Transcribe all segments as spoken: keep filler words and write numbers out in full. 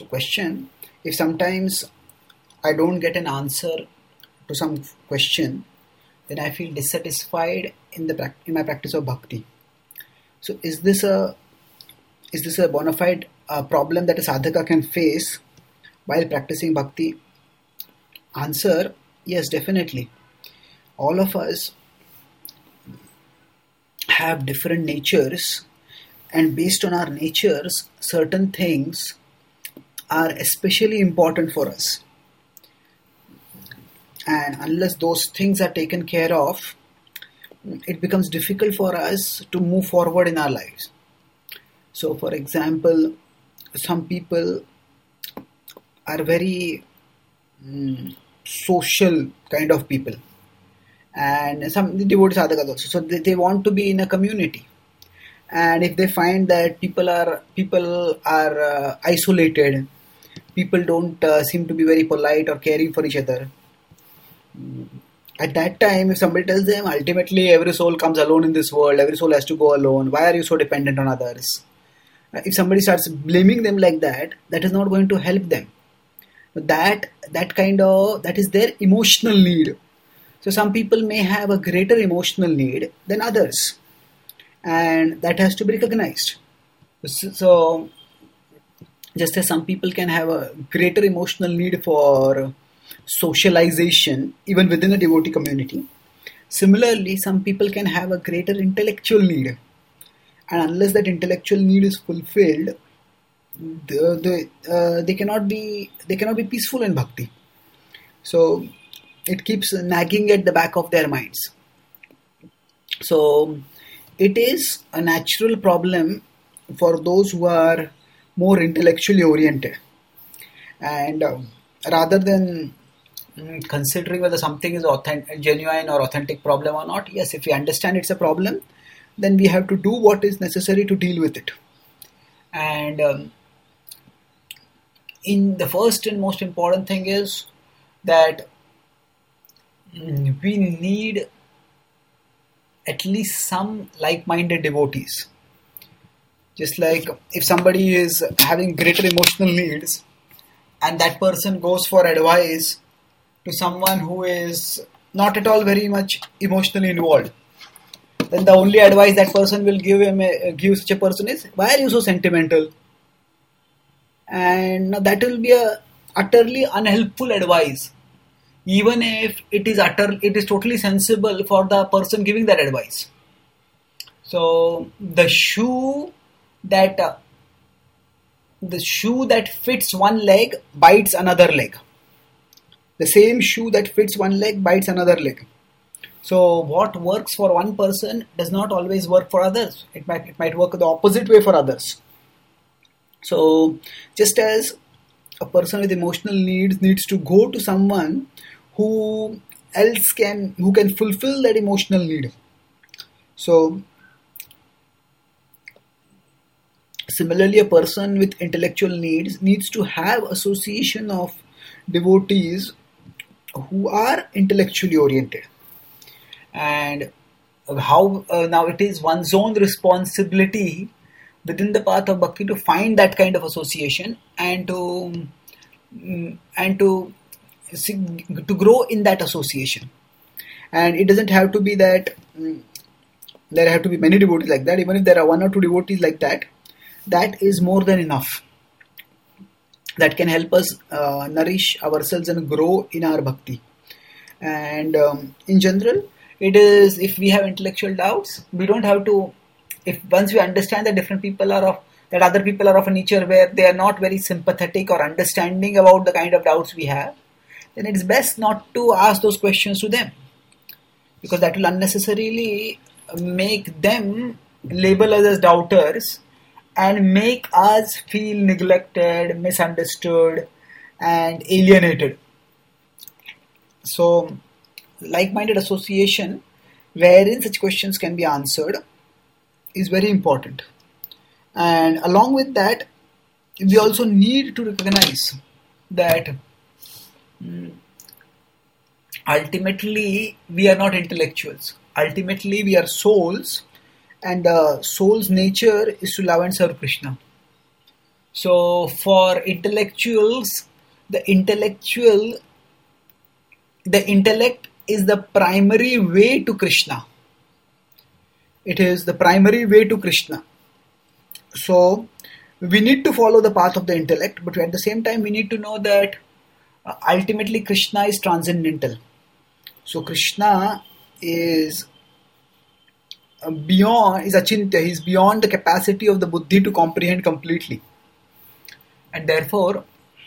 So question, if sometimes I don't get an answer to some question, then I feel dissatisfied in the in my practice of bhakti. So is this a is this a bona fide uh, problem that a sadhaka can face while practicing bhakti? Answer, yes, definitely. All of us have different natures, and based on our natures, certain things are especially important for us. And unless those things are taken care of, it becomes difficult for us to move forward in our lives. So, for example, some people are very mm, social kind of people, and some devotee sadhakas also. So they, they want to be in a community, and if they find that people are people are uh, isolated, people don't uh, seem to be very polite or caring for each other. At that time, if somebody tells them, ultimately every soul comes alone in this world, every soul has to go alone, why are you so dependent on others? If somebody starts blaming them like that, that is not going to help them. That that kind of that is their emotional need. So some people may have a greater emotional need than others, and that has to be recognized. So just as some people can have a greater emotional need for socialization even within a devotee community, similarly some people can have a greater intellectual need, and unless that intellectual need is fulfilled, the, the, uh, they cannot be they cannot be peaceful in bhakti. So it keeps nagging at the back of their minds. So it is a natural problem for those who are more intellectually oriented, and uh, rather than mm, considering whether something is authentic, genuine or authentic problem or not, yes, if we understand it's a problem, then we have to do what is necessary to deal with it. And um, in the first and most important thing is that mm, we need at least some like-minded devotees. Just like if somebody is having greater emotional needs and that person goes for advice to someone who is not at all very much emotionally involved, then the only advice that person will give him, give such a person is, why are you so sentimental? And that will be a utterly unhelpful advice, even if it is utter, it is totally sensible for the person giving that advice. So the shoe that uh, the shoe that fits one leg bites another leg. The same shoe that fits one leg bites another leg. So what works for one person does not always work for others. It might it might work the opposite way for others. So just as a person with emotional needs needs to go to someone who else can who can fulfill that emotional need. So similarly, a person with intellectual needs needs to have association of devotees who are intellectually oriented. And how uh, now it is one's own responsibility within the path of bhakti to find that kind of association and to um, and to to grow in that association. And it doesn't have to be that um, there have to be many devotees like that. Even if there are one or two devotees like that, that is more than enough. That can help us uh, nourish ourselves and grow in our bhakti. And um, in general, it is, if we have intellectual doubts, we don't have to, if once we understand that different people are of, that other people are of a nature where they are not very sympathetic or understanding about the kind of doubts we have, then it's best not to ask those questions to them, because that will unnecessarily make them label us as doubters and make us feel neglected, misunderstood, and alienated. So, like-minded association wherein such questions can be answered is very important. And along with that, we also need to recognize that mm, ultimately we are not intellectuals. Ultimately we are souls, and the soul's nature is to love and serve Krishna. So for intellectuals, the intellectual, the intellect is the primary way to Krishna. It is the primary way to Krishna. So we need to follow the path of the intellect, but at the same time we need to know that uh, ultimately Krishna is transcendental. So Krishna is uh, beyond, is achintya, he is beyond the capacity of the buddhi to comprehend completely. And therefore,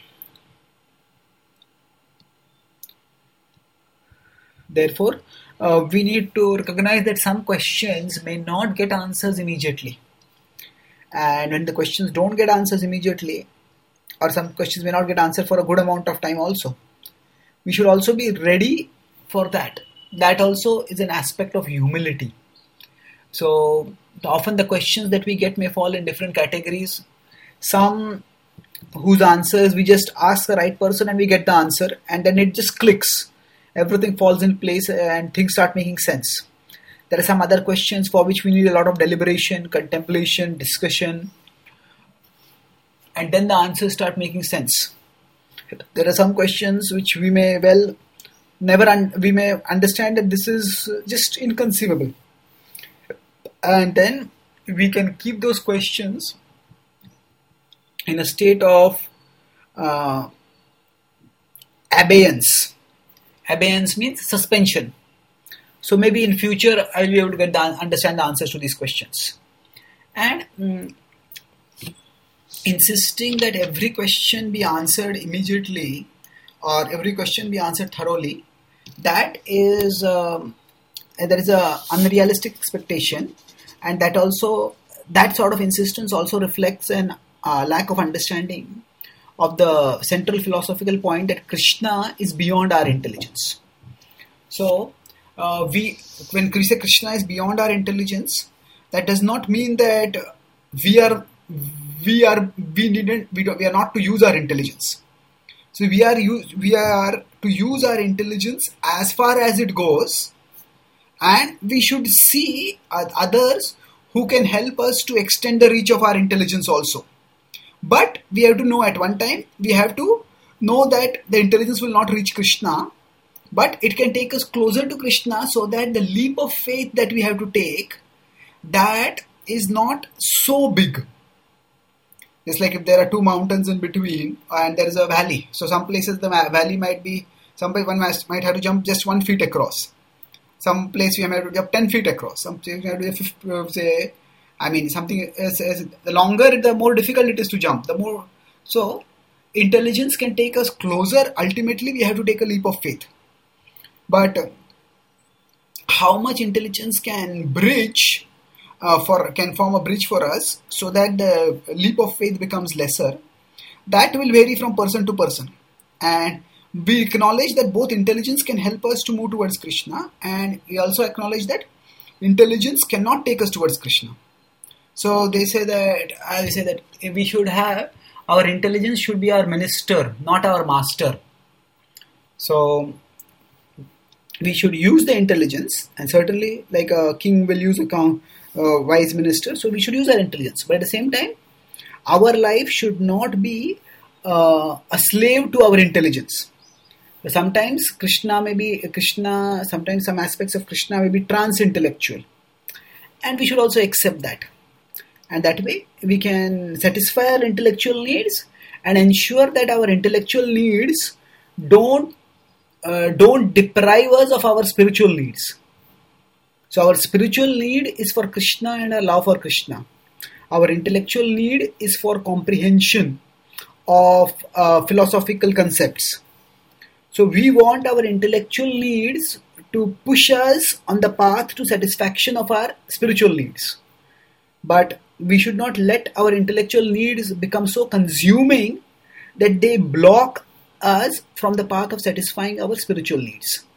therefore uh, we need to recognize that some questions may not get answers immediately. And when the questions don't get answers immediately, or some questions may not get answered for a good amount of time also, we should also be ready for that. That also is an aspect of humility. So often the questions that we get may fall in different categories. Some whose answers we just ask the right person and we get the answer, and then it just clicks. Everything falls in place and things start making sense. There are some other questions for which we need a lot of deliberation, contemplation, discussion, and then the answers start making sense. There are some questions which we may well never un- we may understand that this is just inconceivable, and then we can keep those questions in a state of uh, abeyance. Abeyance means suspension. So maybe in future I'll be able to get the, understand the answers to these questions. And mm, insisting that every question be answered immediately or every question be answered thoroughly, that is um, there is a unrealistic expectation, and that also that sort of insistence also reflects an uh, lack of understanding of the central philosophical point that Krishna is beyond our intelligence. So uh, we when we say Krishna is beyond our intelligence, that does not mean that we are we are we didn't we, don't, we are not to use our intelligence. So we are use, we are to use our intelligence as far as it goes, and we should see others who can help us to extend the reach of our intelligence also. But we have to know at one time, we have to know that the intelligence will not reach Krishna, but it can take us closer to Krishna, so that the leap of faith that we have to take, that is not so big. It's like if there are two mountains in between and there is a valley. So some places the valley might be, some place one might have to jump just one feet across. Some place we might have to jump ten feet across. Some place we have to say, I mean, something is, is the longer, the more difficult it is to jump. The more, so intelligence can take us closer. Ultimately, we have to take a leap of faith. But how much intelligence can bridge uh, for can form a bridge for us, so that the leap of faith becomes lesser? That will vary from person to person, and we acknowledge that both intelligence can help us to move towards Krishna, and we also acknowledge that intelligence cannot take us towards Krishna. So they say that, I say that we should have, our intelligence should be our minister, not our master. So we should use the intelligence, and certainly like a king will use a uh, wise minister, so we should use our intelligence. But at the same time, our life should not be uh, a slave to our intelligence. Sometimes Krishna may be, Krishna, sometimes some aspects of Krishna may be trans-intellectual, and we should also accept that. And that way we can satisfy our intellectual needs and ensure that our intellectual needs don't uh, don't deprive us of our spiritual needs. So our spiritual need is for Krishna and our love for Krishna. Our intellectual need is for comprehension of uh, philosophical concepts. So we want our intellectual needs to push us on the path to satisfaction of our spiritual needs. But we should not let our intellectual needs become so consuming that they block us from the path of satisfying our spiritual needs.